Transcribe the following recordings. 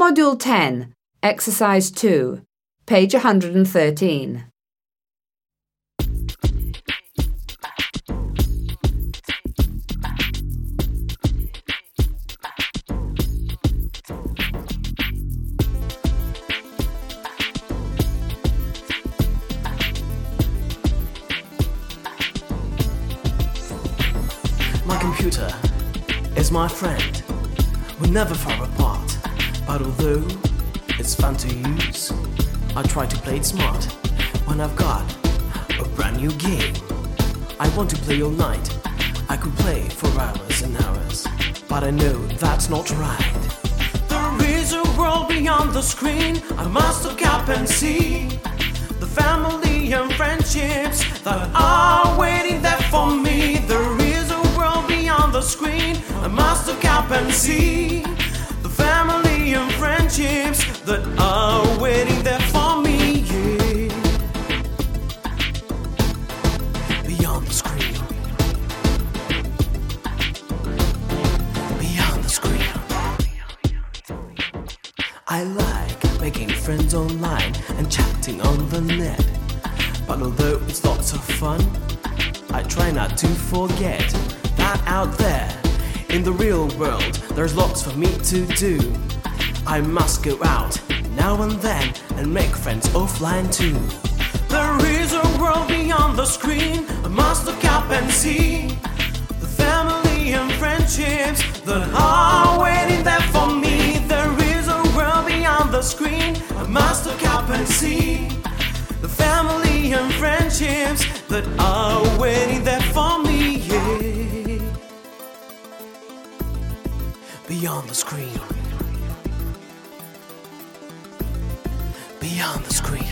Module 10, Exercise 2, page 113. My computer is my friend. We're never far apart. But although it's fun to use, I try to play it smart. When I've got a brand new game I want to play all night, I could play for hours and hours, but I know that's not right. There is a world beyond the screen I must look up and see. The family and friendships that are waiting there for me. There is a world beyond the screen I must look up and see. The family and friendships that are waiting there for me, yeah. Beyond the screen. Beyond the screen. I like making friends online and chatting on the net. But although it's lots of fun, I try not to forget that out there in the real world there's lots for me to do. I must go out now and then and make friends offline too. There is a world beyond the screen I must look up and see. The family and friendships that are waiting there for me. There is a world beyond the screen I must look up and see. The family and friendships that are waiting there for me, yeah. Beyond the screen. Beyond the screen.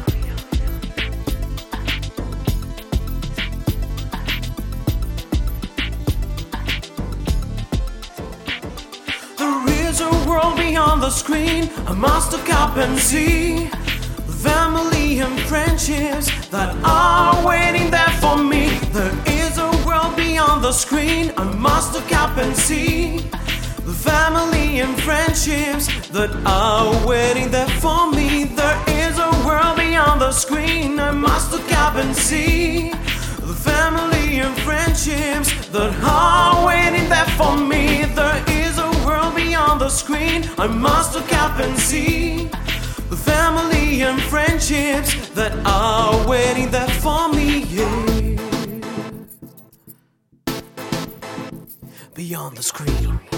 There is a world beyond the screen I must look up and see. The family and friendships that are waiting there for me. There is a world beyond the screen I must look up and see. The family and friendships that are waiting there for me. There is a world beyond the screen I must look up and see. The family and friendships that are waiting there for me. There is a world beyond the screen I must look up and see. The family and friendships that are waiting there for me, yeah. Beyond the screen.